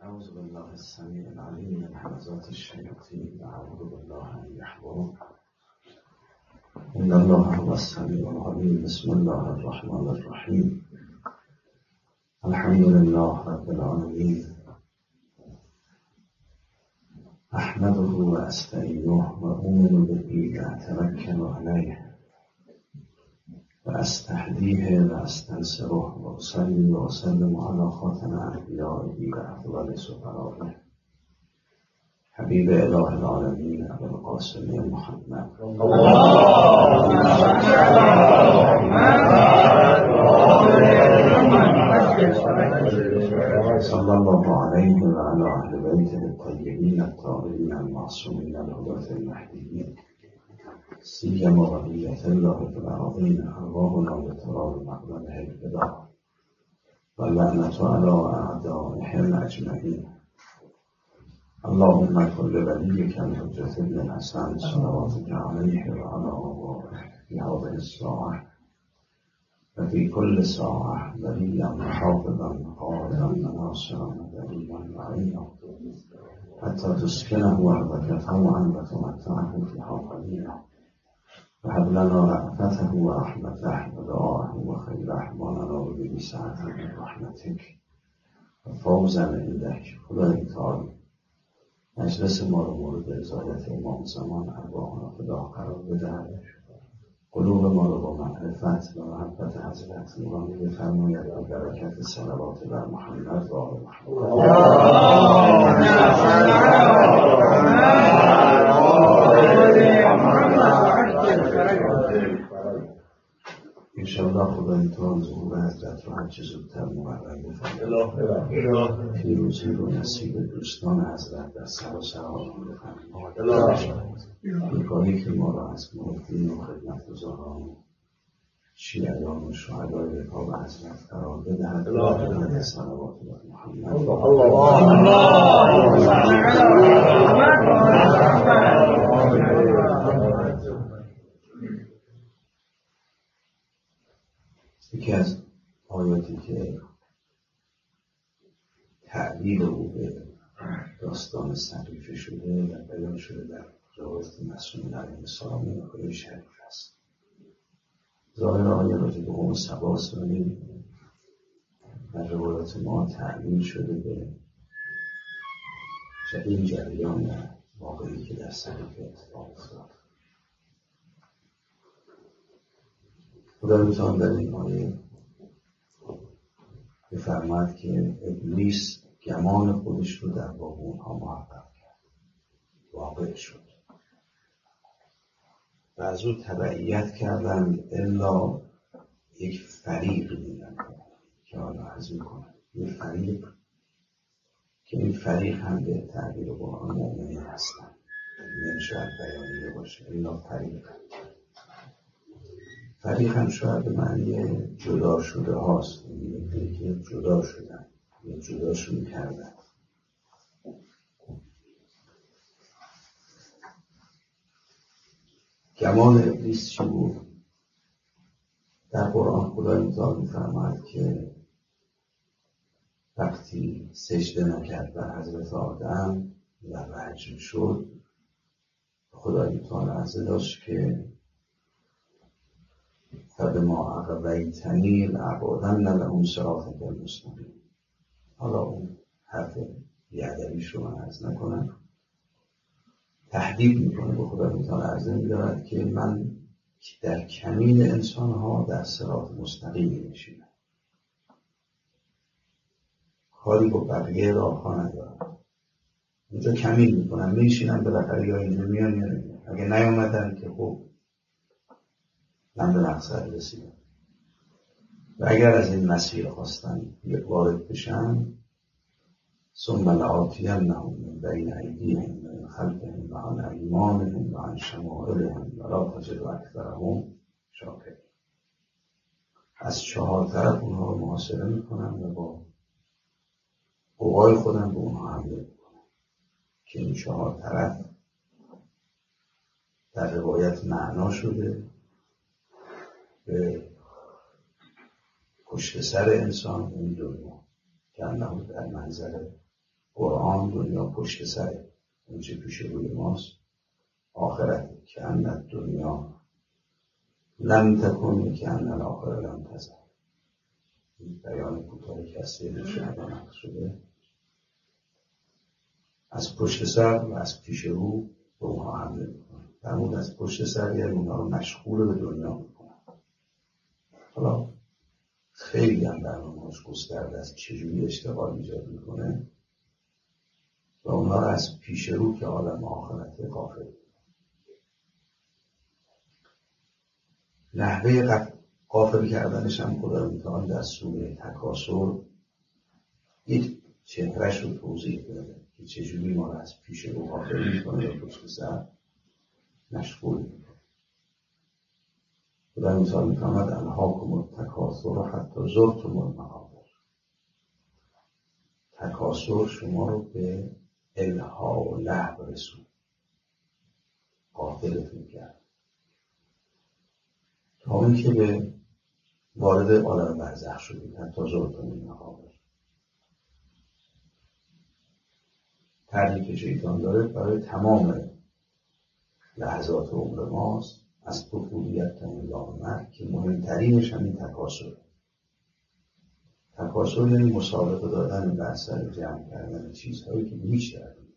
اعوذ بالله السمیع العلیم من همزات الشیاطین و اعوذ بالله ان یحضرون. ان الله هو السمیع العلیم. بسم الله الرحمن الرحیم. الحمد لله رب العالمین. احمده و استعینه و اؤمن به و اتوکل علیه و استهدیه و استنصره و اصلی و اسلم علی خاتم انبیائه و افضل سفرائه حبیب اله العالمین ابی القاسم محمد صلی الله علیه و علی اهل بیته الطیبین الطاهرین المعصومین الهداة المهدیین سیما بقیة الله فی الارضین ارواحنا بتراب مقدمه الفدا و لعنة علی اعدائهم اجمعین. اللهم کن لولیک الحجة ابن الحسن صلواتک علیه و علی آبائه فی هذه الساعة و فی کل ساعة ولیا محافظا قائلا ناصرا دلیلا معینا حتی تسکنه ارضک طوعا و تمتعه فیها قلیلا وهب لنا رأفته و رحمته و دعاه و خیره ما ننال به سعة من رحمتک و فوزا عندک. خدای تعالی مجلس ما رو مورد رضایت امام زمان ارواحنا فدا قرار بدهد، قلوب ما رو با معرفت و محبت حضرت نورانی بفرماید و برکت صلوات بر محمد و آل محمد. انشاءالله خدای تعالی ظهور حضرت رو هرچه زودتر مقرر بفرماید. پیروزی رو نصیب دوستان حضرت در سراسر عالم بفرماید. بیکاری که ما را از مردین و خدمتگزاران شیعیان و شهدای رکاب حضرت قرار بدهد. برکت صلوات بر محمد. یکی از آیاتی که تعبیر او به داستان صقیفه شده و بیان شده در روایت معصومین علیهم السلام نقل شریف است. ظاهر آیه راجع به قوم سبا ولی در روایات ما تعبیر شده به این جریان واقعی که در صقیفه اتفاق افتاد. خدای تعالی در این آیه بفرماید که ابلیس گمان خودش رو در باب اونها محقق کرد، واقع شد و از او تبعیت کردند الا یک فریق دیدن که حالا از میکنن یک فریق که این فریق هم به تعبیر قرآن مؤمنین هستن، نمیشود بیانیه باشه الا فریق هم شاید به معنی جدا شده هاست، یعنی که جدا شدن یا جداشون کردن. گمان ابلیس چی بود؟ در قرآن خدای تعالی می‌فرماید که وقتی سجده نکرد بر حضرت آدم و رجم شد، خدای تعالی عرضه داشت که فبما اغویتنی لأقعدن لهم صراطک المستقیم. حالا اون حرف بیادبیش رو من عرض نکنم، تهدید میکنه به خدا تعالی عرضه میدارد که من در کمین انسانها در صراط مستقیم میشینم، کاری با بقیه راهها ندارم، اینجا کمین میکنم میشینم، بالاخره یا اینجا میان یا نمیان، اگه نیومدن که خب من به مقصد رسیدم. و اگر از این مسیر خواستن وارد بشن ثم لآتینهم من بین ایدیهم و من خلفهم و عن ایمانهم و عن شمائلهم ولا تجد اکثرهم شاکرین. از چهار طرف اونها رو محاصره میکنن و با قوای خودم به اونها حمله میکنن که این چهار طرف در روایت معنا شده به پشت سر انسان این دنیا که انه در منظر قرآن دنیا پشت سره، اون چه پیش روی ماست آخرته. که ان دنیا لم تکن که ان الاخره لم تزل. این بیان کوتاهی که از سید شهبان نقل شده از پشت سر و از پیش رو به اونها حمله میکنه. فرمود از پشت سر یعنی اونها رو مشغول به دنیا میکنه. حالا خیلی هم برنامه‌اش گسترده است چجوری اشتغال ایجاد میکنه و اونها رو از پیش رو که عالم آخرت غافل. نحوه غافل کردنش هم خدا میتوان در سوره تکاثر یک چهرهش رو توضیح بده که چجوری ما رو از پیش رو غافل میکنه و پشت سر مشغول میکنه. خدا مثال میتواند الهاکم التکاثر حتی زرتم المقابر. تکاثر شما رو به الها و لهو رسون، غافلتون کرد تا اون که به وارد عالم برزخ شدید. حتی زرتم المقابر طرحی که شیطان داره برای تمام لحظات عمر ماست، از طفولیت تا هنگام مرگ، که مهمترینش همین تکاثر. تکاثر یعنی مسابقه دادن بر سر جمع کردن چیزهایی که میشردیم.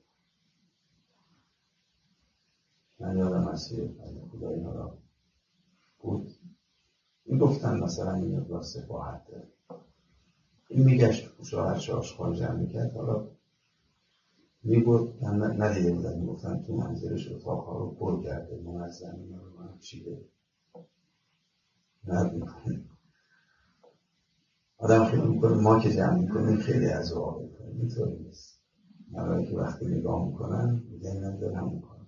من یادم از یه خدایی ها بود میگفتن مثلا این مقدار سفاحت داره، این میگشت شوهرش آشغال جمع میکرد، حالا میگفت من ندیده بودن، میگفتن تو منزلش اتاقها رو پر کرده منظم رو من چیده نرد میکنه. آدم خیلی میکنه ما که جمع میکنیم خیلی از واقع کنیم، اینطوری نیست. من که وقتی نگاه میکنن میگن نداره هم میکنم.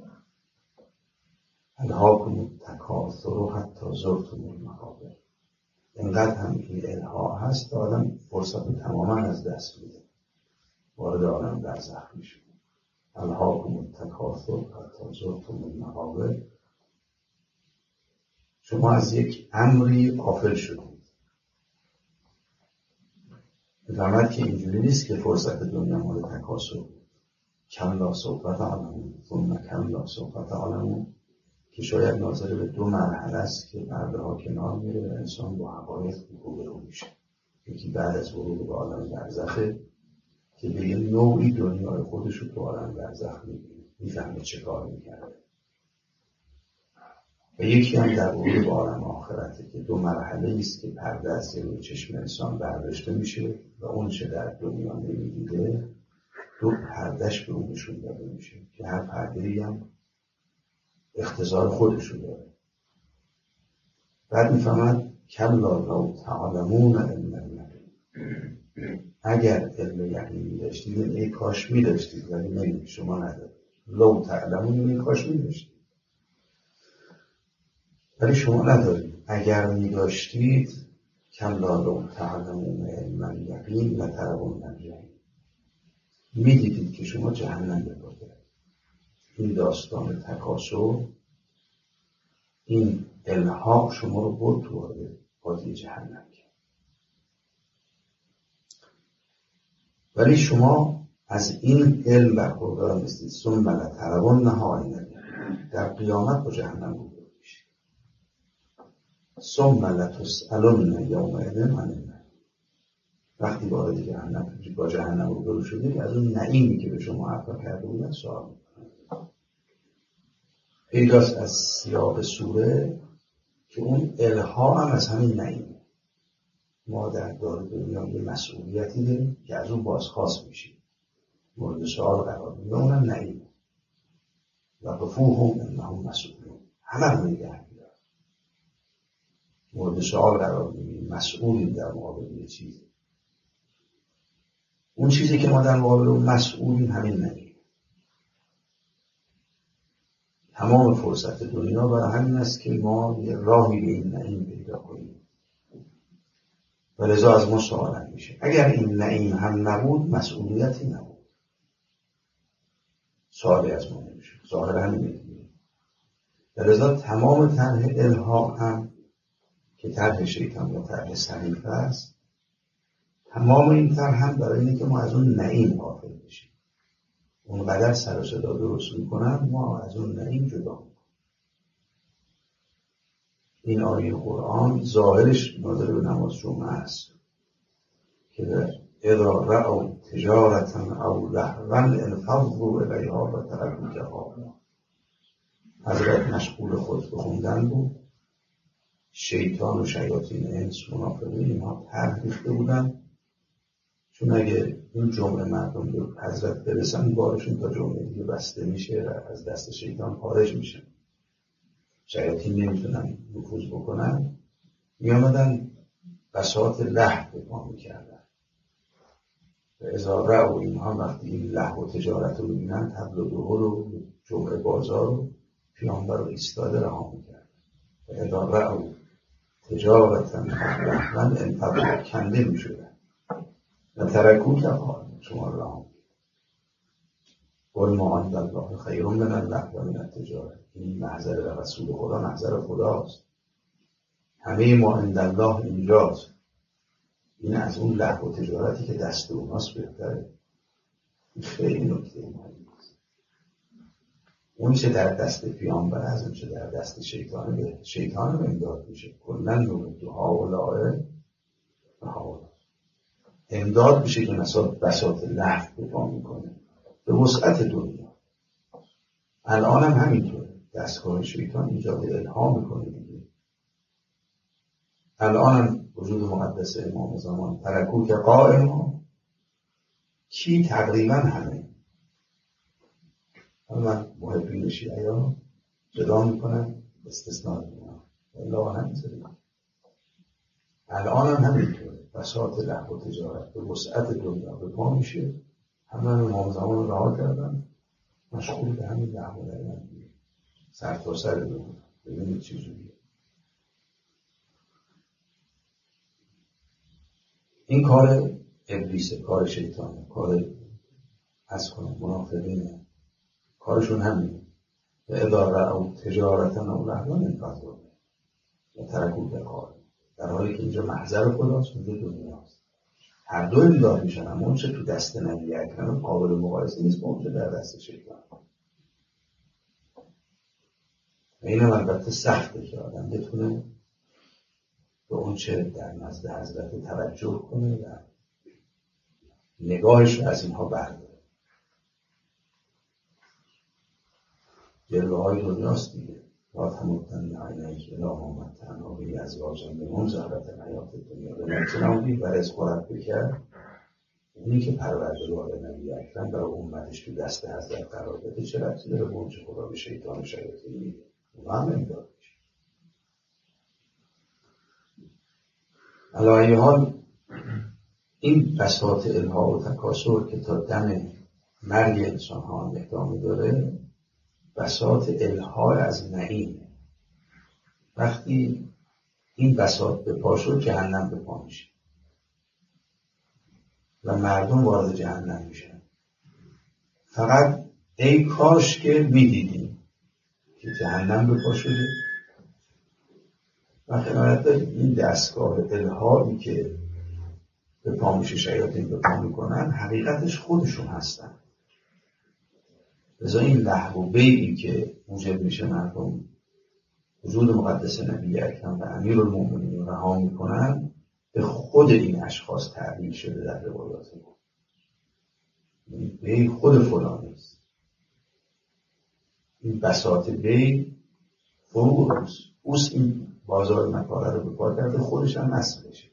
الهاکم التکاثر و حتی زرتم المقابر. اینقدر هم این الها هست آدم فرصت تماما از دست میده، وارد عالم برزخ میشه. الهاکم التکاثر حتی زرتم المقابر. شما از یک امری غافل شدید. میفهمد که اینجوری نیست که فرصت دنیا مال تکاثر کلا سوف تعلمون ثم کلا سوف تعلمون، که شاید ناظر به دو مرحله است که پرده ها کنار میره و انسان با حقایق روبرو میشه. یکی بعد از ورود به عالم برزخه که به یه نوعی دنیای خودش رو تو عالم برزخ میبینه، میفهمه چه کار میکرده. و یکی هم در ورود به عالم آخرته که دو مرحله است که پرده از روی چشم انسان برداشته میشه و اون چه در دنیا نمیدیده دو پردهش به اون نشون داده میشه که هر پرده‌ای هم اختصار خودشو داره. بعد میفهمد کلا لو تعلمون علم الیقین. اگر علم یقین میداشتید ای کاش میداشتید، ولی نمید، شما ندارید. لو تعلمون ای کاش میداشتید ولی شما ندارید. اگر میداشتید کلا لو تعلمون علم الیقین لترون الجحیم. میدیدید که شما جهنم بپرده. این داستان تکاثر، این الها شما رو برد تو وارد بازی جهنم کرد. ولی شما از این علم برخوردار نیستید. ثم لترونها عین الیقین. در قیامت با جهنم روبرو میشید. ثم لتسألن یومئذ عن النعیم. وقتی وارد جهنم با جهنم روبرو شدید از اون نعیمی که به شما عطا کرده بودن سوال میکنند. پیداست از سیاق سوره که اون الها هم از همین نعیم. ما در دار دنیا یه مسئولیتی داریم که از اون بازخواست میشیم، مورد سوال قرار میگه، اونم نعیم. و قفوهم انهم مسئولون. همه هم نگه میدار مورد سوال قرار میگیم، مسئولیم در مقابل یه چیزی. اون چیزی که ما در مقابل اون مسئولیم همین نعیم. تمام فرصت دنیا برای همین است که ما یه راهی به این نعیم پیدا کنیم و لذا از ما سوال میشه. اگر این نعیم هم نبود مسئولیتی نبود، سوالی از ما نمیشه. ظاهر همین میگیم. و لذا تمام طرح الها هم که طرح شیطان یا طرح سریف است، تمام این طرح هم برای اینه که ما از اون نعیم غافل بشیم. اونقدر سر و صدا درست میکنن ما از اون نعیم جدا میکنیم. این آیه قرآن ظاهرش ناظر به نماز جمعه است که اذا رأوا تجارة او لهوا انفضوا الیها و ترکوک قائما. حضرت مشغول خود به خوندن بود، شیطان و شیاطین انس منافقین اینها طرح ریخته بودن چون اگه این جمعه مردم به حضرت برسن بارشون تا جمعه دیگه بسته میشه و از دست شیطان خارج میشه، شیاطین نمیتونن نفوذ بکنن، میامدن بساط لهو به پا میکردن و اذا رأوا اینها وقتی این لهو و تجارت رو ببینن طبل و دهل و جمعه بازار رو پیامبر رو ایستاده رها میکرد و اذا رأوا تجارت او لهوا انفضوا کنده میشدن و ترکوک قائما شما رو رها میکرد. قل ما عند الله خیر من اللهو و من التجارة. این محضر رسول خدا محضر خداست، همه ما عند الله اینجاست. این از اون لهو و تجارتی که دست اوناست بهتره. این خیلی نکته مهمی است. اون چه در دست پیامبر از اون چه در دست شیطان رو امداد میشه. کلا نمود هؤلاء و هؤلاء امداد میشه که بساط لهو بپا میکنه به وسعت دنیا. الان هم همینطوره، دستگاه شیطان ایجاد الهام میکنه دیگه. الان هم وجود مقدس امام زمان ترکوک قائما کی تقریبا همه من محبین شیعه ها جدا میکنن استثناء میکنن الله همینطوره. الان هم همینطوره، بساط لهو و تجارت به وسعت دنیا به پا میشه. همه امام زمان رو رها کردن مشغول به همین لهو و تجارت سر تا سر دنیا. ببینید چیزیه این کار ابلیسه، کار شیطانه، کار از کنم منافقینه، کارشون همینه. و اذا رأوا تجارة او لهوا انفضوا و ترکوک قائما. در حالی که اینجا محضر خداست اونجا دنیاست. هر دو امداد میشن، اما اون چه تو دست نبی اکرم قابل مقایسه نیست با اون چه در دست شیطان. و اینم البته سخته که آدم بتونه به اون چه در نزد حضرت توجه کنه و نگاهش از اینها برداره. جلوه های دنیاست دیگه. لا تمدن عینیک الی ما متعنا به ازواج منهم زهرة الحیاة الدنیا لنفتنهم فیه و رزق ربک بکرد. اونی که پروردگار نبی اکرم برای امتش تو دست حضرت قرار بده چه ربطی داره به اون چه خدا به شیطان و شیاطین میده؟ اون هم امداد میشه. علی ای حال این بساط الها و تکاسر که تا دم مرگ انسان ها ادامه داره بساط الها از نعیم. وقتی این بساط به پا شد جهنم به پا میشه و مردم وارد جهنم میشن. فقط ای کاش که میدیدیم که جهنم به پا شده و خیانت داریم این دستگاه الهایی که به پا میشه شیاطین به پا میکنن حقیقتش خودشون هستن. لذا این لهو و بیعی که موجب میشه مردم وجود مقدس نبی اکرم و امیرالمومنین رو رها میکنن به خود این اشخاص تعبیر شده در روایات ما. بیع خود فلان نیست، این بساط بیع فروغ اوست این بازار مکاره رو به پا کرده خودش هم نصب بشه.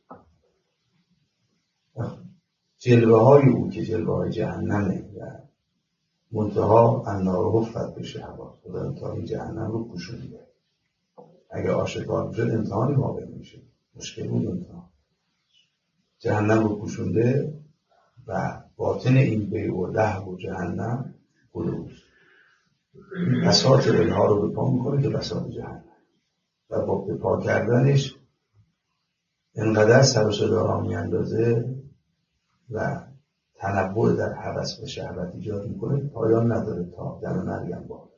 جلوه های او که جلوه های جهنمه و منتها النار حفت به شهوات. خدا امتحان این جهنم رو پوشونده. اگه آشکار میشد امتحانی واقع میشه، مشکل بود امتحان. جهنم رو پوشونده و باطن این بیع و لهو و جهنم گلوست. بساط الها رو به پا میکنه که بساط جهنم و با به پا کردنش انقدر سر و صدا را میاندازه و تنوع در هوس و شهوت ایجاد میکنه پایان نداره تا دم مریم باقی.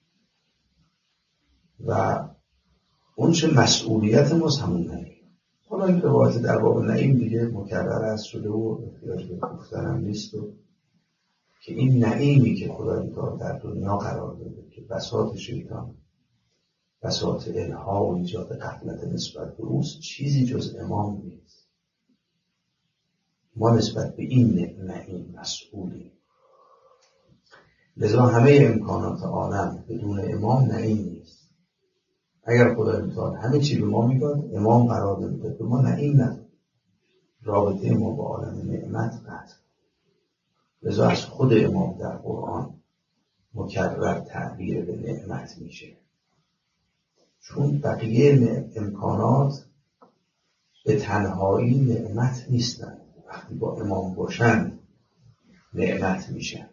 و اون چه مسئولیت ماست همون نگه. حالا این روایت در باب نعیم دیگه مکرر است شده و احتیاج به گفتن هم نیست و که این نعیمی که خدای متعال در دنیا قرار داده که بساط شیطان بساط الها و ایجاد غفلت نسبت به اوست چیزی جز امام نیست. ما نسبت به این نعیم مسئولیم. لذا همه امکانات عالم بدون امام نعیم نیست. اگر خدای متعال همه چی به ما میداد امام قرار نمیداد به ما نعیم نداد. رابطه ما با عالم نعمت قطع. لذا از خود امام در قرآن مکرر تعبیر به نعمت میشه، چون بقیه امکانات به تنهایی نعمت نیستن. وقتی با امام باشن نعمت میشن.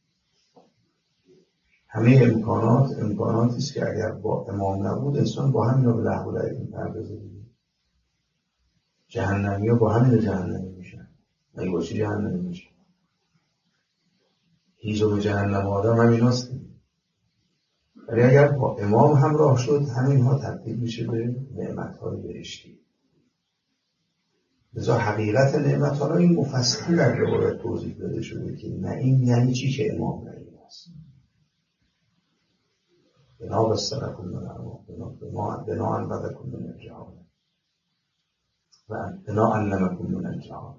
همه امکاناتی است که اگر با امام نبود انسان با همین رو به لهو و لعب میپردازه. جهنمی ها با همین جهنمی میشن. مگه با چی جهنمی میشن؟ هیزم جهنم آدم همین هاست. ولی اگر با امام همراه شد همین ها تبدیل میشه به نعمت های بهشتی. لذا حقیقت نعمت ها را این مفصل در روایت توضیح داده شده که نعیم یعنی چی که امام نعیم است. بنا بسترکم من الامام بنا انبتکم من الجهان و بنا علمکم من الجهان.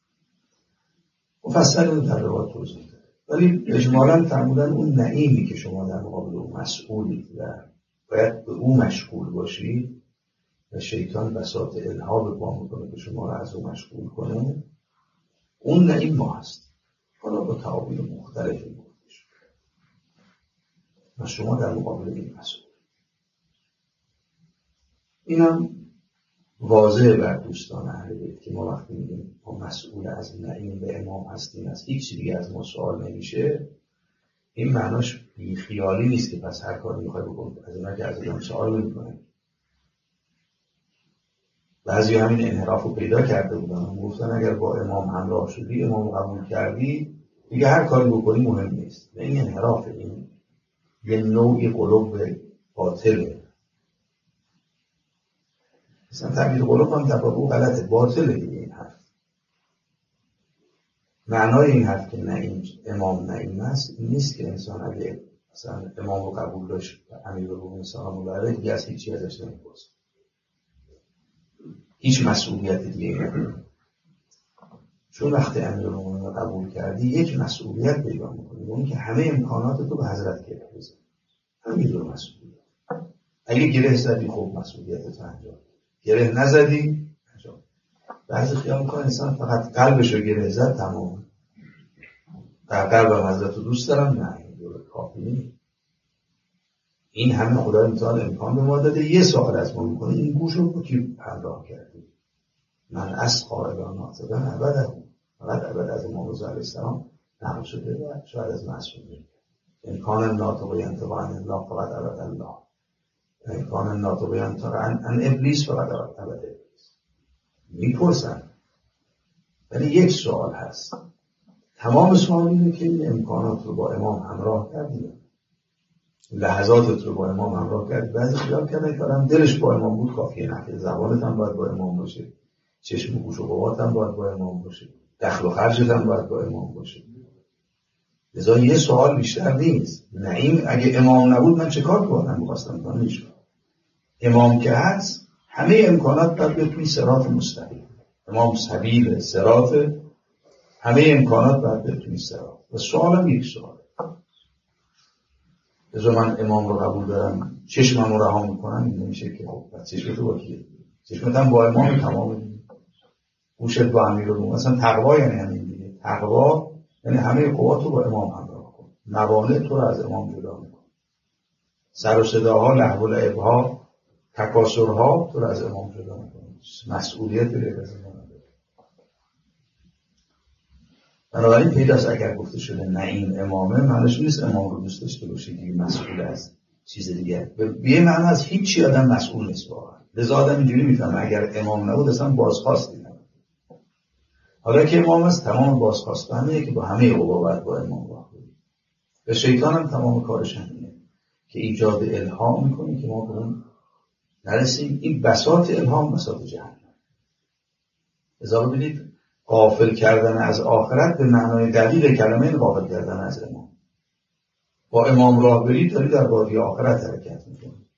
مفصل رو در روایت توضیح داده. ولی اجمالاً فرمودن اون نعیمی که شما در مقابل اون مسئولید و باید به اون مشغول باشید و شیطان بساط الها به پا میکنه که شما رو از اون مشغول کنه، اون نعیم ما هست. حالا با تعابیر مختلفی گفته شد و شما در مقابل این مسئول. اینم واضح بر دوستان اهل بیت که ما وقتی میگیم ما مسئول از نعیم به امام هستیم، از هیچ دیگه از ما سوال نمیشه، این معناش بیخیالی نیست که پس هر کاری میخوای بکن از اینا که از اینا سوال نمیکنه. بعضی همین انحراف رو پیدا کرده بودن، گفتن اگر با امام همراه شدی، امام قبول کردی، دیگه هر کاری بکنی مهم نیست. و این انحراف، این یه نوعی قلوب باطله. مثلا تعبیر قلوب هم در واقع غلطه، باطله دیگه این حرف. معنای این حرف که نعیم امام نعیم است این نیست که انسان اگه مثلا امام رو قبول داشت و امیرالمومنین سلام الله علیه دیگه از هیچ چیز ازش نمی‌پرسه. هیچ مسئولیت دیگه نداره. چون وقتی امیرالمومنین رو قبول کردی یک مسئولیت پیدا می‌کنی، اون که همه امکانات تو به حضرت گره بزنی. همین دو مسئولیت. اگه گره زدی خب مسئولیتت انجام. گره نزدی انجام. بعضی خیال می‌کنن انسان فقط قلبش رو گره زد تمام. در قلبم حضرت رو دوست دارم، نه این دور کافی نیست. این همه خدای متعال امکان به ما داده. یه سوال از ما میکنه این گوش رو کی همراه کردی؟ من از قائلان ناطقا ابدا، فقط ابد از امام رضا علیه السلام نقل شده و شاید از معصومین. امکان ناطق ینطق عن الله فقط ابد الله، امکان ناطق ینطق عن ابلیس فقط ابد ابلیس. میپرسن ولی یک سوال هست، تمام سوال اینه که این امکانات رو با امام همراه کردی، لحظاتت رو با امام همراه کردی. بعضی خیال کردن که آدم دلش با امام بود کافیه، نه زبانت هم باید با امام باشه، چشم و گوش و قوات هم باید با امام باشه، دخل و خرجت هم باید با امام باشه. لذا یه سوال بیشتر نیست. نعیم اگه امام نبود من چه کار کنم؟ می‌خواستم دانش امام که هست همه امکانات باید به توی صراط مستقیم. امام سبیل صراط، همه امکانات باید به توی صراط. و سوالم یک سوال، لذا من امام رو قبول دارم چشمم رو رها میکنم، این نمیشه که خب چشمت رو با کیه؟ چشمت هم با امام تمام دیگه، گوشت با امیرالمومنین. مثلا تقوا یعنی همین دیگه. تقوا یعنی همه قوات رو با امام همراه کن، موانع تو رو از امام جدا میکن، سر و صداها، لهو و لعبها، تکاسرها تو رو از امام جدا میکن. مسئولیت غیر از امام نداره. بنابراین پیداست اگر گفته شده نعیم امامه، معنیش نیست امام رو دوست داشته باشید دیگه مسئول از چیز دیگه. به یه معنی از هیچ چی آدم مسئول نیست واقعا. لذا آدم اینجوری میفهمه اگر امام نبود اصلا بازخواستی نبود. حالا که امام است تمام بازخواست همینه که با همه قوا باید با امام راه بریم. و شیطان هم تمام کارش همینه که ایجاد الهام میکنه که ما به اون نرسیم. این بساط الهام بساط جهنم. لذا ببینید غافل کردن از آخرت به معنای دقیق کلمه غافل کردن از امام. با امام راه برید دارید در وادی آخرت حرکت میکنید.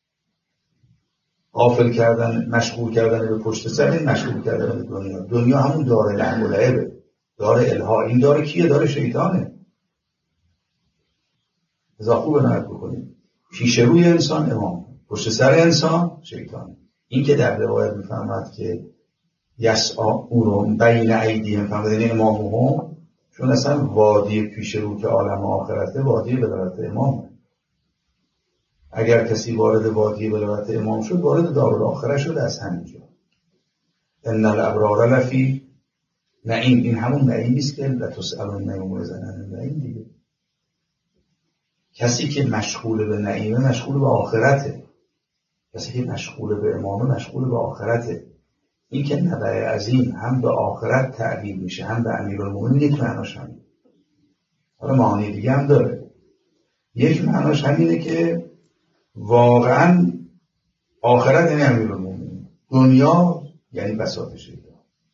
غافل کردن، مشغول کردن به پشت سر، مشغول کردن به دنیا. دنیا همون دار لهو و لعبه، دار الها. این دار کیه؟ دار شیطانه. لذا خوب نگاه بکنید، پیش روی انسان امام، پشت سر انسان شیطان. این که در روایت میفهمد که یسعون بین ایدیهم فهمیدن امامهم، چون اصلا وادی پیش رو که عالم آخرته وادی ولایت امامه. اگر کسی وارد وادی ولایت امام شد وارد دارالآخره شد از همینجا. ان الابرار لفی نعیم. این همون نعیمی است که لتسألن یومئذ عن النعیم دیگه. کسی که مشغول به نعیمه مشغول به آخرته. کسی که مشغول به امامه مشغول به آخرته. این که نبع عظیم هم به آخرت تعبیر میشه هم به امیرالمومنین، یک معناش همین. حالا معانی دیگه هم داره. یک معناش همینه که واقعا آخرت یعنی امیرالمومنین، دنیا یعنی بساط شیطان.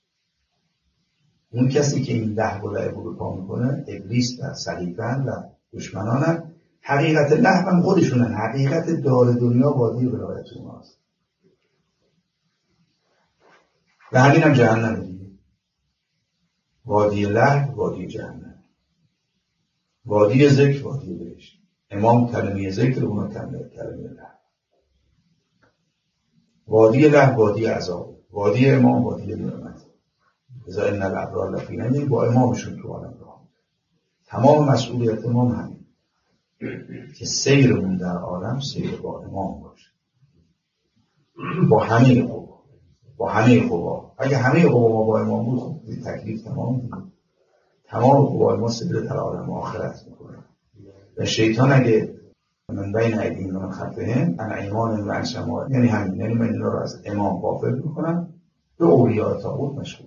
اون کسی که این لهو و لعب رو پا میکنه، ابلیس و صلیبن و دشمنانن، حقیقت لهو هم خودشونن. حقیقت دار دنیا وادی ولایت اوناست و همین هم جهنم دیگه. وادی لهو وادی جهنم، وادی ذکر وادی بهشت. امام کلمه ذکر، اونا کلمه لهو. وادی لهو وادی عذاب، وادی امام وادی نعمت. لذا ان الابرار لفی نعیم، با امامشون تو عالم راه. تمام مسئولیت امام همین که سیرمون در عالم سیر با امام باشه، با همه قوا، با همه قوا. اگه همه قوا ما با امام بود خب تکلیف تمام بود. تمام قوا ما سیر در عالم آخرت میکنه. و شیطان اگه من بین ایدیهم و من خلفهم عن ایمانهم و عن شمائلهم، یعنی همین، یعنی من اینا رو از امام غافل میکنم، به اولیاء طاغوت مشغول،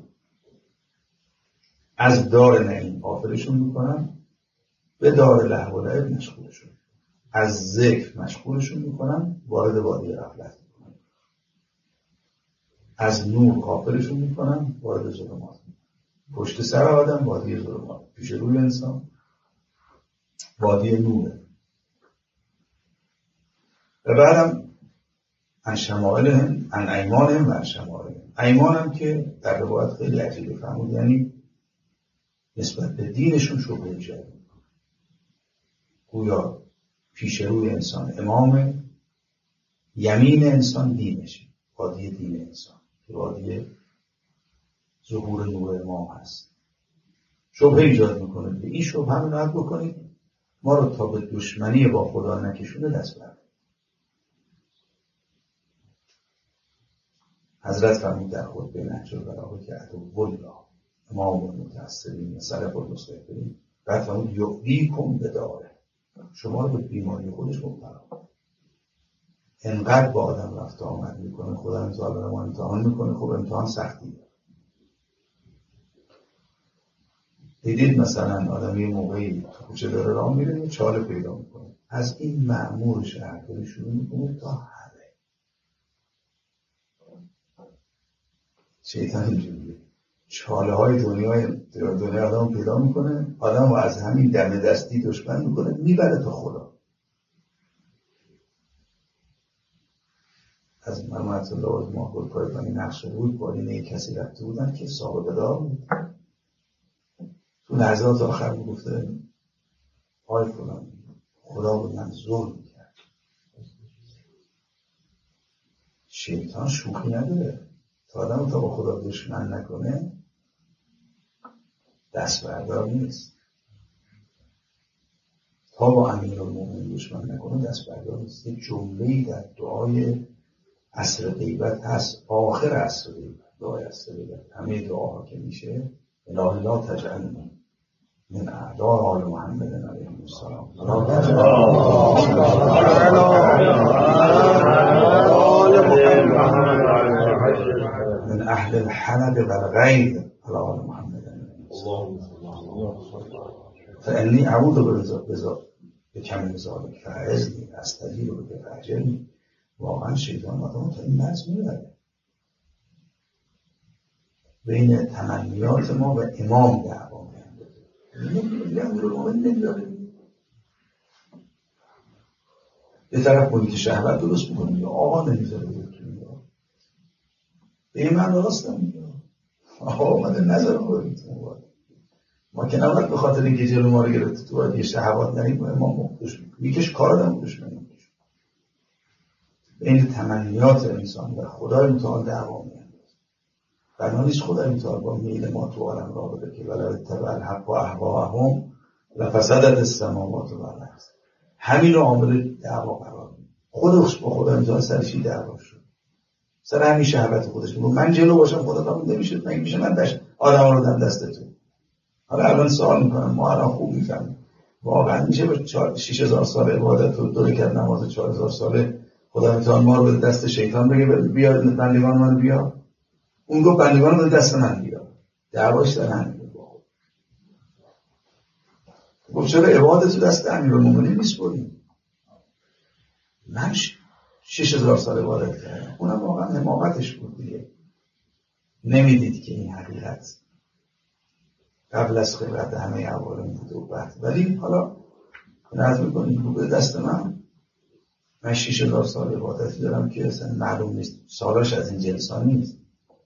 از دار نعیم غافلشون میکنم، به دار لهو و لعب مشغولشون، از ذکر مشغولشون میکنم، وارد وادی غفلت میکنم، از نور غافلشون میکنم، وارد ظلمات. پشت سر آدم وادی ظلمات، پیش روی انسان وادی نوره. و بعدم عن شمائلهم عن ایمانهم و عن شمائلهم. ایمانم که در روایت خیلی عجیبه فهمود، یعنی نسبت به دینشون شبهه ایجاد میکنه. گویا پیش روی انسان امام، یمین انسان دینشه، وادی دین انسان که وادی ظهور نور امام هست. شبهه ایجاد میکنه. به این شبهه هم رد بکنید، ما رو تا به دشمنی با خدا نکشونه دست برد. حضرت فرمود در خطبه نهج البلاغه که عدو الله امام المتعصبین سلف المستکبرین، بعد فرمود یؤذیکم بداره، شما رو به بیماری خودش مبتلا، انقدر با آدم رفت آمد میکنه، خدا امتحان ما امتحان میکنه. خب امتحان سختی. دیدید مثلا آدم یه موقعی تو کوچه داره راه میره یه چاله پیدا میکنه، از این مأمور شهرداری شروع میکنه تا همه. شیطان اینجوریه، چاله های دنیا آدم پیدا میکنه، آدم رو از همین دم دستی دشمن میکنه، میبره تا خدا. از مرمت الله از ماهور پایدانی نقشه بود، بالینه کسی رفته بودن که صاحب دار بود. تو لحظات آخر گفته آی فلان، خدا بود من ظلم کرد. شیطان شوخی نداره، تا آدم تا با خدا دشمن نکنه دست بردار نیست. تا با امیرالمومنین دشمن نکنه دست بردار نیست. یک جمله‌ای در دعای عصر غیبت هست، آخر عصر غیبت، دعای عصر غیبت، همه دعاها که میشه اله لا تجعلنا من اعداء آل محمد علیه السلام، من اهل الحلب و الغیظ علی آل محمد علیه السلام، فانی اعوذ بکم ذالک فاعذنی استجیب بک واقعا شیطان آدم تا این مرز میبره. بین تمنیات ما و امام دعوا می‌اندازه. یه طرف محیط شهوت درست می‌کنه یا آقا نمیذاره بهتون به این من راستم میگه آقا اومده نظر خودتون. ما که نباید به خاطر اینکه جلو ما رو گرفته تو باید یه شهوات نریم امام مخدوش میکش کار دم دشمنی بین تمنیات انسان و خدای متعال دعوا میاندازه. بنا نیست خدای متعال با میل ما تو عالم رابطه که ولو اتبع الحق و اهواءهم لفسدت السماوات و الارض. همین رو عامل دعوا قرار میده. خودش با خدای متعال سرشی دعوا شد سر همین شهوت خودش. من جلو باشم خدا قبول نمیشه. من میشه من داشت آدم رو دادم دستتون. حالا الان سوال میکنم ما الان خوب میفهمیم واقعا میشه با 6000 سال عبادت و 2 رکعت نماز 4000 ساله خدا متعال ما رو به دست شیطان بگه بیا بندگان من بیا؟ اون گفت بندگان رو به دست من بیا. دعواش در همین بود. گفت چرا عبادت دست امیرالمومنین میسپریم؟ من 6000 سال عبادت کردم. اونم واقعا حماقتش بود دیگه. نمیدید که این حقیقت قبل از خلقت همه عوالم بوده و بعد. ولی حالا نظر میکنیم رو به دست من 6000 سال عبادتی دارم که اصلا معلوم نیست سالاش از این جلسان نیست.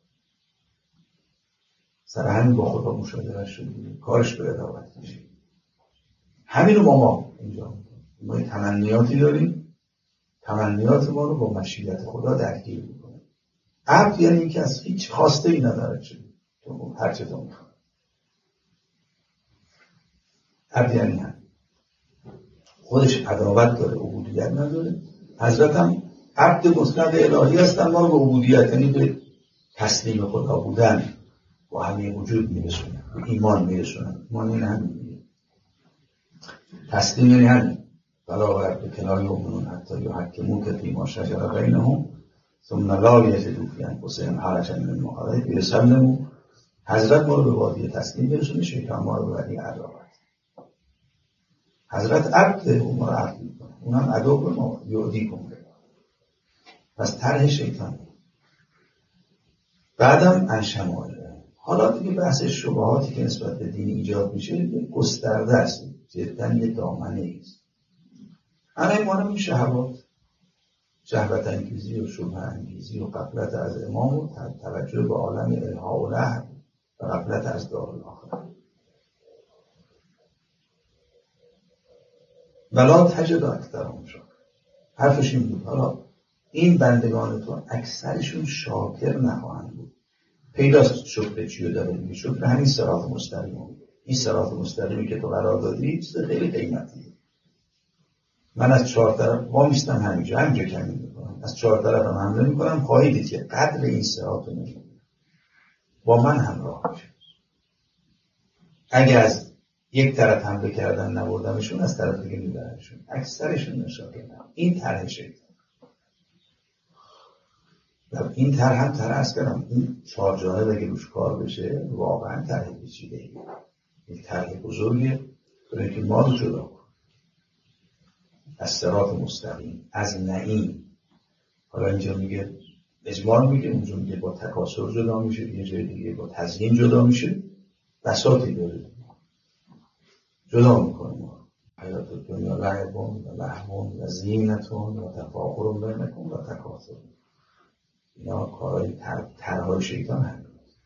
سر همین با خدا مشاهده شدیم کارش به ادامت میشه. همین رو ما اینجا ما تمنیاتی داریم. تمنیات ما رو با مشیت خدا درگیر میکنه. عبد یعنی اینکه از هیچ خواسته ای نداره چه تو هر چه تو میخواد. عبد یعنی هم خودش عداوت داره عبودیت نداره. حضرت هم عبد مطلق الهی هستن ما رو به عبودیت یعنی به تسلیم خدا بودن با همه وجود میرسونن به ایمان میرسونن. ایمان این همین میگه تسلیم یعنی همین بلا ربک لا یؤمنون حتی یحکموک فیما شجر بینهم ثم لا یجدوا فی انفسهم حرجا مما قضیت ویسلموا. حضرت ما رو به وادی تسلیم میرسونه. شیطان ما رو به وادی عداوت. حضرت عبد اون ما رو عبد میکنه. اونم عدو به ما یعدی کنه. پس طرح شیطان. بعدم انشماله. حالا دیگه بحث شبهاتی که نسبت به دین ایجاد میشه گسترده است. جدا یه دامنه است. الان ما رو این شهوت انگیزی و شبه انگیزی و غفلت از امام و توجه به عالم الها و لهو و غفلت از دارالآخرة. ولا تجد اکثرهم شاکرین. حرفش این بود حالا این بندگان تو اکثرشون شاکر نخواهند بود. پیداست شکر چیو داره میگه شکر همین صراط مستقیم. این صراط مستقیمی که تو قرار دادی چیز خیلی قیمتیه. من از 4 طرف ما میستم همینجا کمی میکنم. از 4 طرف هم حمله میکنم. خواهی دید که قدر این صراط نمیدونم با من همراه میشه. اگه از یک طرف حمله کردن نبردمشون از طرف دیگه میبرمشون. اکثرشون نشاکرن. این طرح شیطان. این طرح هم طرح از کردم این 4 جانب اگه روش کار بشه واقعا طرح پیچیده‌ایه. این طرح بزرگه برای که ما رو جدا کن از صراط مستقیم از نعیم. حالا اینجا میگه اجمال میگه اونجا میگه با تکاسر جدا میشه. یه جای دیگه با تزیین جدا میشه. بساطی داره جدا میکنه ما حیات دنیا لعبون و لهون و زینتون و تفاخر بینکم و تکاثر. اینا کارهای طرحهای شیطان هم.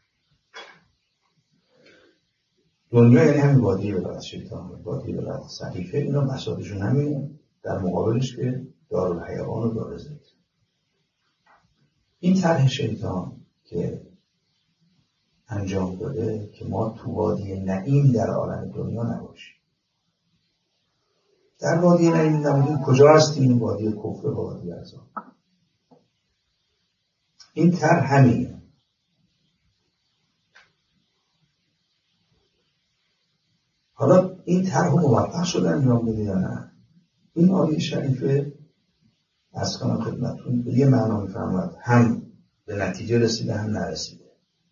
دنیا یعنی همین وادی ولایت شیطان وادی ولایت صحیفه. اینا بساطشون همینه. در مقابلش که دارالحیوان و دارالزیت. این طرح شیطان که انجام داده که ما تو وادی نعیم در عالم دنیا نباشیم. در وادی نعیم نبودیم کجا هستیم؟ وادی کفر و وادی عذاب. این طرح همینه. حالا این طرح موفق شده انجام بده یا نه؟ این آیه شریفه از کنم خدمتون به یه معنا میفهمد هم به نتیجه رسیده هم نرسیده.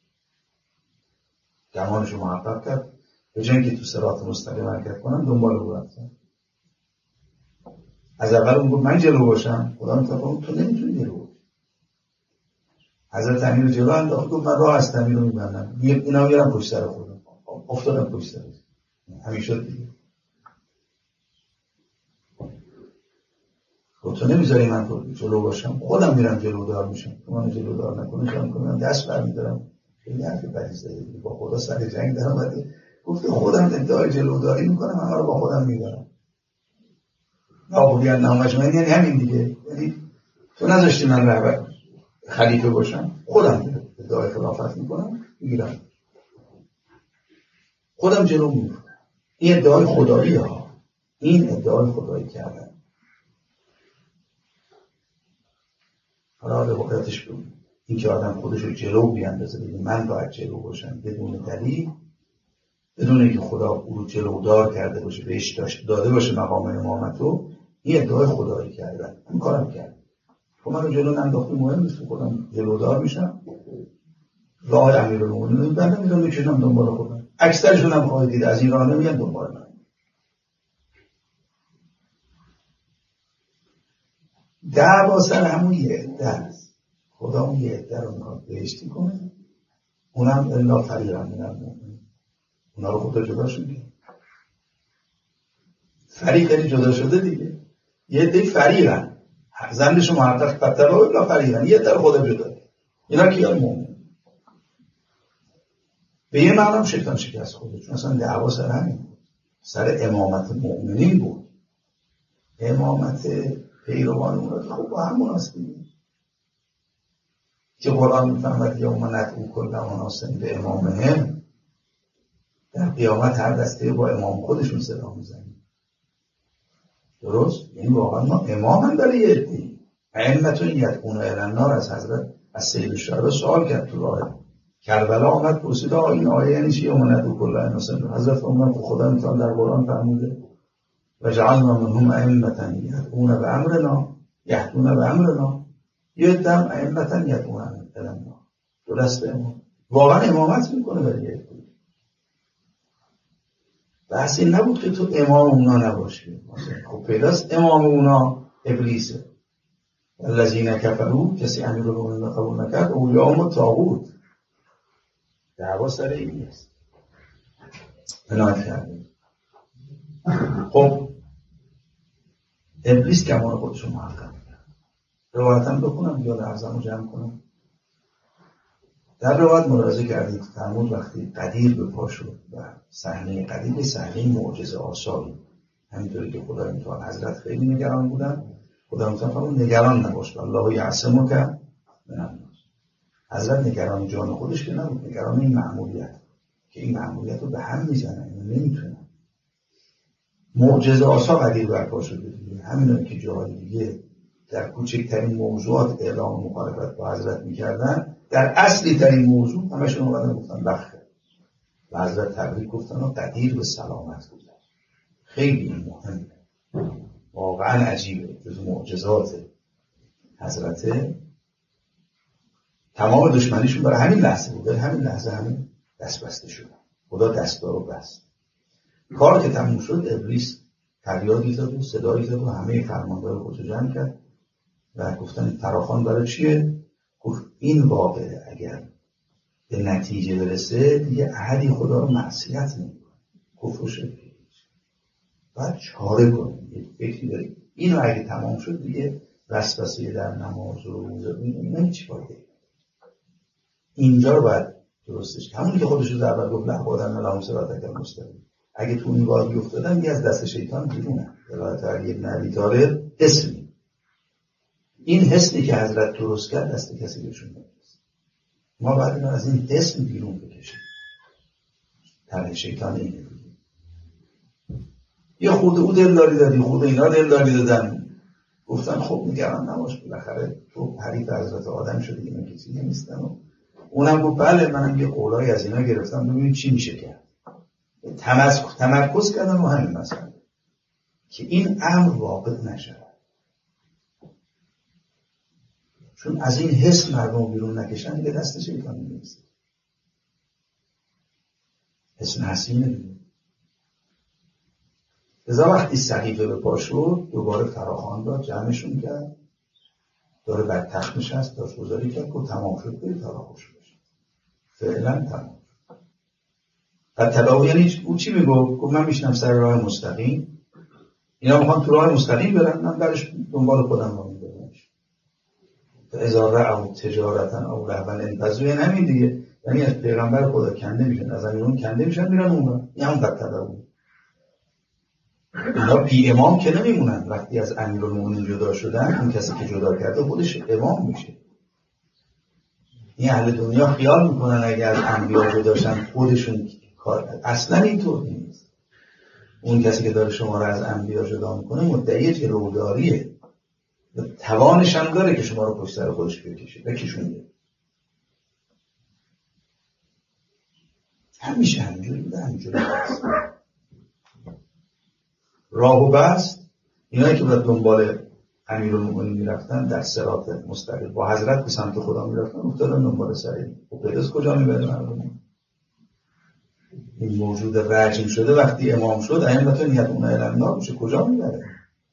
گمانشو محقق کرد به جای اینکه تو صراط مستقیم حرکت کنم دنبال او رفتم. از اول اون گفت من جلو باشم. خدا میتونه تو نمیتونی جلو باشی. حضرت امیر جلو انداخت، گفت من راه از امیر رو میبندم، اینا میارم پشت سر خودم. افتادم پشت سر. همین شد دیگه. تو نمیذاری من جلو باشم، خودم میرم جلو دار میشم. تو من جلو دار نکنه شام کنم دست برمیدارم. خیلی حرف بدی زدی، با خدا سر جنگ در اومدی. گفت خودم ادعای جلوداری میکنم، همه رو با خودم میبرم. نابودیت نامجمعین یعنی همین دیگه. یعنی تو نذاشتی من رهبر خلیفه باشم، خودم ادعای خلافت میکنم، میگیرم خودم جلو میرم. این ادعای خدایی ها، این ادعای خدایی کردن. حالا روایتش بود این که آدم خودش رو جلو بیاندازه، بگه من باید جلو باشم بدون دلیل، بدون اینکه خدا او رو جلودار کرده باشه، بهش داده باشه مقام امامتو، این ادعای خدایی کردن. این کارم کرد. تو من رو جلو ننداختی، مهم نیست، خودم جلودار میشم، راه امیرالمومنین رو میبندم، میرم میکشم دنبال خودم. اکثرشون هم خواهید دید از این راه نمیان دنبال من. دعوا سر همون یه عده است. خدا اون یه عده رو میخواد بهشتی کنه، اونم الا فریقا من المؤمنین. اونا رو خدا جدا شده. فریق یعنی جدا شده دیگه. یه عده فریقن، زندش محقق فتره الا فریقن، یه عده خدا جدا. اینا کیان؟ مؤمن. به یه معنی هم شیطان شکست خورده، چون اصلا دعوا سر همین، سر امامت مؤمنین بود. امامت پیروان اون رو خب با همون هست دیگه، که قرآن میفهمد یوم ندعو کل اناس به امامهم، در قیامت هر دسته با امام خودشون صدا میزنیم. درست؟ یعنی واقعا ما امام هم داره یه عده‌ای ائمة یدعون الی النار از حضرت از سید الشهدا سوال کرد تو راه کربلا، آمد پرسید این آیه یعنی چی؟ یوم ندعو کل اناس. حضرت فرمود خدا میتونه در قرآن فرموده و جعلنا منهم ائمة یدعون بامرنا یهدون بامرنا، یه دم ائمة یدعون الی النار. درست؟ امام واقعا امامت میکنه برای یه عده. بحث این نبود که تو امام اونا نباشی. خب پیداست امام اونا ابلیسه. الذین کفروا، کسی امیرالمومنین قبول نکرد، اولیاءهم الطاغوت. دعوا سر این نیست. عنایت کردیم. خب ابلیس کمان خودشو محقق کرد. روایتم بکنم یا لحظه‌مو جمع کنم. در روایت ملاحظه کردید فرمود وقتی قدیر به پا شد و صحنه قدیر صحنه معجزه آسایی، همینطوری که خدای متعال حضرت خیلی نگران بودن، خدای متعال فرمود نگران نباش الله یعصمک من الناس. حضرت نگران جان خودش که نبود، نگران این مأموریت که این مأموریت رو به هم میزنن، اینو نمیتونن. معجزه آسا قدیر برپا شده دیگه. همینه که جاهای دیگه در کوچکترین موضوعات اعلام مخالفت با حضرت میکردن، در اصلی ترین موضوع همشون اومدن گفتن بخه و حضرت تبریک گفتن و قدیر به سلامت بودن. خیلی مهمه، واقعا عجیبه. جز معجزات حضرت تمام دشمنیشون برای همین لحظه بود، همین لحظه همین دست بسته شدن. خدا دستار رو بست. کار که تموم شد ابلیس فریادی زد و صدایی زد و همه فرماندار رو خودشو جمع کرد و گفتن فراخوان برای چیه؟ گفت این واقعه اگر به نتیجه برسه دیگه احدی خدا رو معصیت نمیکنه، کفر و شرک. باید چاره کنیم، یک فکری داریم. اینو اگه تمام شد دیگه وسوسه در نماز و روزه نمی چی باید. اینجا رو باید درستش، همونی که خودش رو در اول گفت لحظه اللهم صلاتک المستقیم، اگه تو این وادی افتادن دیگه از دست شیطان بیرونه. ولایت علی بن ابی طالب اسمی، این حسی که حضرت درست کرد دست کسی بهشون نمیرسه. ما باید اینو از این اسم بیرون بکشیم. طرح شیطان اینه. یه خورده او دلداری دادی، خورده اینا دلداری دادن، گفتن خب نگران نباش بالاخره تو حریف حضرت آدم شدی، اینا کسی نیستن. و اونم گفت بله منم یه قولایی از اینا گرفتم ببینید چی میشه کرد. تمرکز کردن و همین مثلا که این امر واقع نشه، چون از این حس مردم بیرون نکشن دیگه دست شیطان نیست. حس حسینه دیگه. لذا وقتی سقیفه به پا شد دوباره فراخوان داد، جمعشون کرد، داره بر تخت نشست تاجگذاری کرد و تمام شد برید حالا خوش بشه. فعلا تمام. و یعنی او چی میگفت؟ من میشنم سر راه مستقیم، اینا میخوان تو راه مستقیم برن، من برش دنبال خودم رو میبرم. ازاره او تجارتا او لهوا انتظار، یعنی همین دیگه، یعنی از پیغمبر خدا کنده میشن، از امیرون کنده میشن میرن اونها، این هم تبعه. اینا بی امام که نمیمونن. وقتی از امیرالمومنین جدا شدن، اون کسی که جدا کرده خودش امام میشه. این اهل دنیا خیال میکنن اگر از انبیا جدا شدن خودشون کار، اصلا اینطور نیست. اون کسی که داره شما رو از انبیا جدا میکنه مدعی جلوداریه، توانش هم داره که شما رو پشت سر خودش بکشه، بکشونه. همیشه همینجوری بوده، همینجوری هست. راه و بست، اینایی که باید دنبال امیرالمومنین میرفتن در صراط مستقیم با حضرت به سمت خدا میرفتن، افتادن دنبال سعید. و پیداست کجا میبره مردم؟ این موجود رجم شده وقتی امام شد ائمه نیت اون الالنار میشه، کجا میبره؟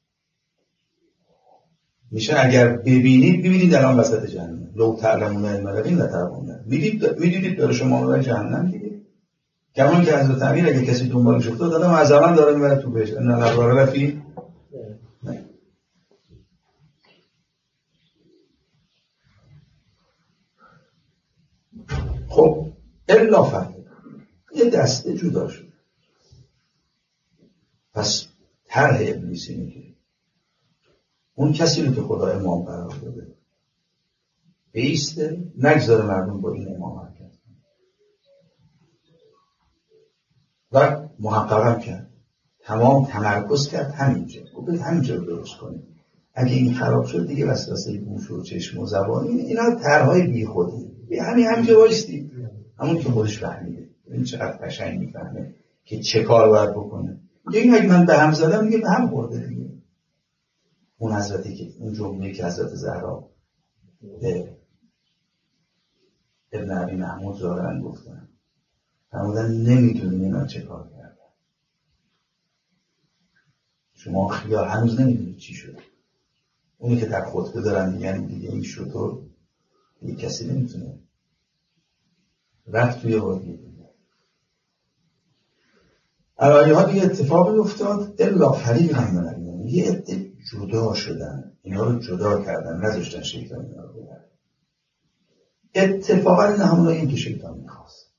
میشه اگر ببینید الان وسط جهنم، لو تعلمون علم الغیب لترون، میدیدید داره شما رو جهنم دیدید. کمان که حضرت امیر اگه کسی دنبالش افتاد دادم از زمان داره میبره تو بهشت، ان الابرار لفی. خب الا فرد یه دسته جدا شد. پس طرح ابلیسی میگه اون کسی رو که خدا امام قرار داده بیسته، نگذاره مردم با این امام حرکت کنه. و محققم کرد، تمام تمرکز کرد همینجا، گفت همینجا رو درست کنید. اگه این خراب شد دیگه وسوسه گوش و چشم و زبان، اینا طرحهای بی خودی، همینجا وایسید. همون که خودش فهمیده، این چقدر قشنگ میفهمه که چه کار باید بکنه. این اگه من به هم زدم دیگه به هم خورده دیگه. اون حضرتی که اون جمله که حضرت زهرا به ابن عبی محمود ظاهرا گفتن، فرمودن نمیدونیم اینا چه کار کردن. شما خیال هنوز نمیدونید چی شد. اونی که در خطبه دارن میگن دیگه این شطور دیگه کسی نمیتونه رفت توی وادی دیگه. علایه ها دیگه اتفاقی افتاد الا فریقا من المؤمنین، یه عده جدا شدن، اینا رو جدا کردن، نذاشتن شیطان اینا رو ببره. اتفاقا این همونایی که شیطان میخواست.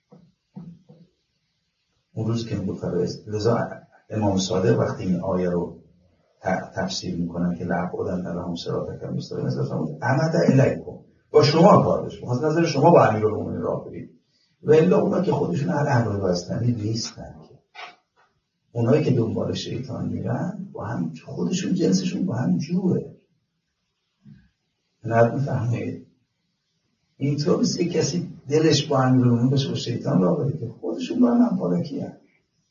اون روز که میگفت لذا امام صادق وقتی این آیه رو تفسیر میکنن که لعقودن لهم صراطک المستقیم، مثلا احمد الیکم، با شما کار داشت، از نظر شما با امیرالمومنین راه برید. و الا اونا که خودشون اهل امر و بستنی نیستن، اونایی که دنبال شیطان میرن با هم خودشون جنسشون با هم جوره. نرد میفهمید اینطور نیست که کسی دلش با امیرالمومنین باشه با شیطان راه بره، که خودشون با هم پارکی هست.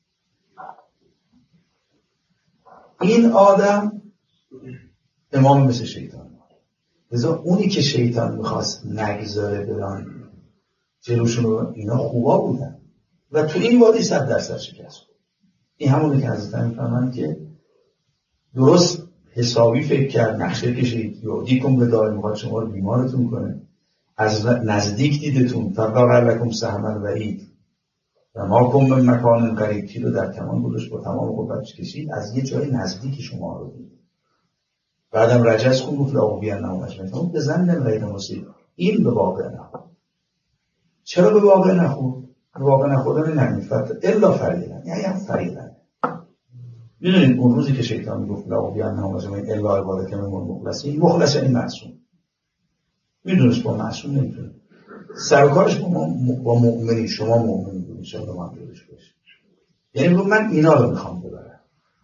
این آدم امام مثل شیطان، لذا اونی که شیطان میخواست نگذاره برن جلوشون رو، اینا خوبا بودن و تو این وادی 100% شکست. این همونه که حضرت میفهمن که درست حسابی فکر کرد، نقشه کشید، یادیکم به دائم میخواد شما رو بیمارتون کنه، از نزدیک دیدتون، فقر لکم سهم الوعید و ما کن من مکان قریب، کی رو در کمان گذاشت با تمام قوتش کشید، از یه جای نزدیک شما رو دید. بعدم رجز خون گفت لاغویان نمونش میتونم بزن غیر مصیب، این به واقع نخود. چرا به واقع نخود؟ به واقع نخودن نمیفت الا فریدن، یعنی هم فریدن. میدونید اون روزی که شیطان میگفت لاغویان نمونش میتونم الا عبادت من مخلصین، مخلص این معصوم، میدونست با معصوم نمیتونه سرکارش با مؤمنی، شما مؤمنی بود انشاءالله من جورش باشه. یعنی میگم من اینا رو میخوام ببرم،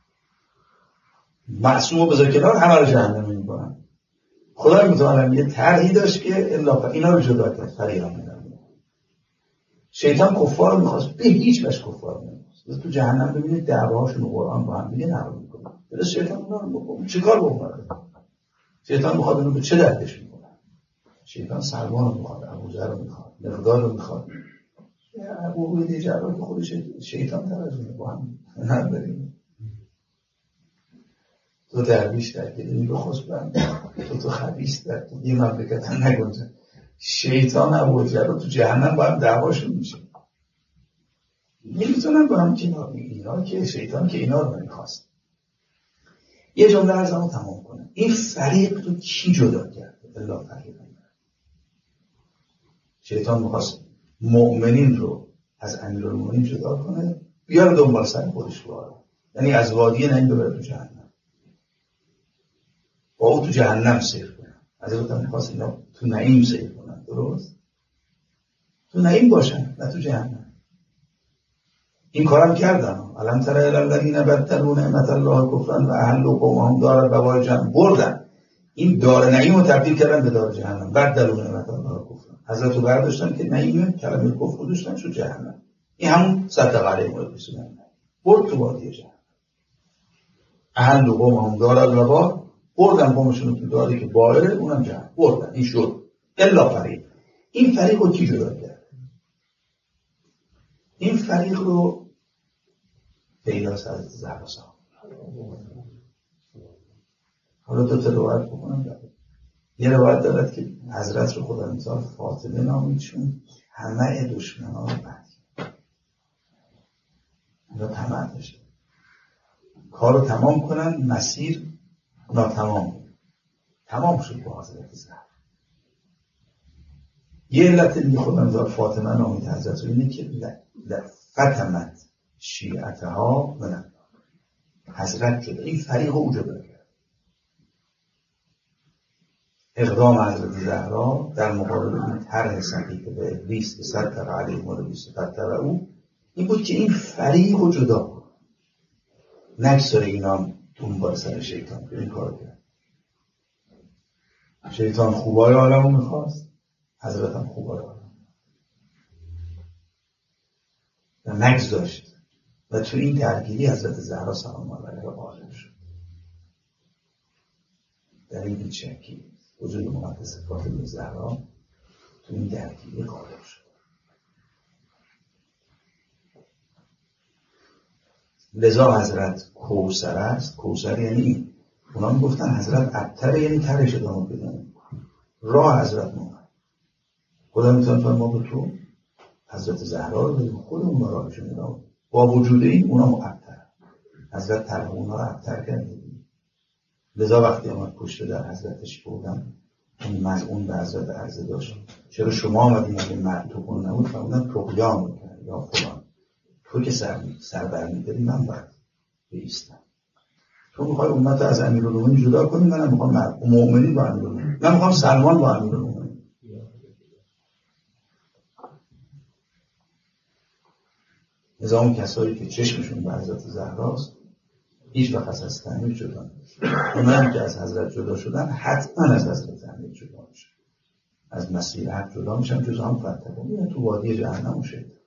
معصوم رو بذار کنار، همه رو جهنمی میکنم. خدا متعالی یه طرحی داشت که الا اینا رو جدا کرد، فریقا میدن. شیطان کفار رو میخواست، به هیچ وجه کفار رو نمیخواست. تو جهنم ببینید دعواهاشون قرآن با هم دیگه نقل میکنه. بله شیطان اونا رو بکنه چیکار بکنه؟ شیطان میخواد اونو به چه دردش میکنه؟ شیطان سلمان رو میخواد، ابوذر رو میخواد، مقداد رو میخواد. ابو عبیده جراح که خودش شیطان ترازونه با هم نداریم. تو درویش در گلوی بخوش برم تو خبیث در یه مملکت هم نگنجن. شیطان ابوجهل تو جهنم با هم دعواشون میشه، نمیتونن با هم کنار. اینا که شیطان که اینا رو نمیخواست. یه جمله عرضمو تمام کنم. این فریق رو کی جدا کرده؟ الا فریق. شیطان میخواست مؤمنین رو از امیرالمومنین جدا کنه، بیاره دنبال سر خودش رو، یعنی از وادی نعیم ببره تو جهنم، با او تو جهنم سیر کنه. از این میخواست اینا تو نعیم سیر کنن، درست؟ تو نعیم باشن نه تو جهنم. این کارم کردن. الان ترى الذين بدلوا نعمت الله کفرا و احلوا قومهم دار البوار جهنم. بردن این دار نعیم رو تبدیل کردن به دار جهنم. بدلوا نعمت الله کفرا، حضرت رو برداشتن که نعیم کلمه کفر رو داشتن شد جهنم. این همون صدق علیهم الرسول برد تو وادی جهنم. احلوا قومهم دار البوار، بردن قومشون تو داری که باره، اونم جهنم بردن. این شد الا فریق. این فریق رو کی جدا کرد؟ این فریق رو پیداست از زهرا صاحب. حالا دو تا روایت بکنم. یه روایت دارد که حضرت رو خدا می‌تار فاطمه نامیدشون همه دشمنان رو بند کرد. طمع داشت کار رو تمام کنن، مسیر تمام شد با حضرت زهرا. یه علت دیگه خدا می‌تار فاطمه نامید حضرت رو اینه که فتمت شیعتها من حضرت شده. این فریق رو او جدا کرد. اقدام حضرت زهرا در مقابل این طرح صحیح به ابلیس که صدق علیهم الرسول فتبعوه این بود که این فریق رو جدا کنه، نگذاره اینا دنبال سر شیطان که این کار کرد. شیطان خوبای عالم رو میخواست، حضرت هم خوبای عالم و نگذاشت و تو این درگیری حضرت زهرا سلام الله علیها غالب شد. در این هیچ شکی وجود مقدس فاطمه زهرا تو این درگیری غالب شد. لذا حضرت کوثر است. کوثر یعنی این. اونا میگفتن حضرت ابتر، یعنی ترش ادامه بدن. راه حضرت مومد. خدا میتونه ما به تو حضرت زهرا رو بدیم، خودمون ما راهشون ادامه. با وجود این اونا مؤبتر. حضرت طرح اونا رو ابتر کرده. لذا وقتی آمد پشت در حضرتش بودن، این مزعون به حضرت عرضه داشت چرا شما آمدین که مرتوبون نبود؟ فرمودن طغیان میکنه یا فلان. تو که سر برمیداری من باید بایستم. تو میخوای امت از امیرالمومنین جدا کنی، منم میخوام مؤمنین با امیرالمومنین، من میخوام سلمان با امیرالمومنین. نظام کسایی که چشمشون به حضرت زهراست هیچ وقت از تعمیر جدا نمیشه. اونایی که از حضرت جدا شدن حتما از حضرت امیر جدا میشن، از مسیر حق جدا میشن، جزا هم فتح میرن تو وادی جهنم و شیطان.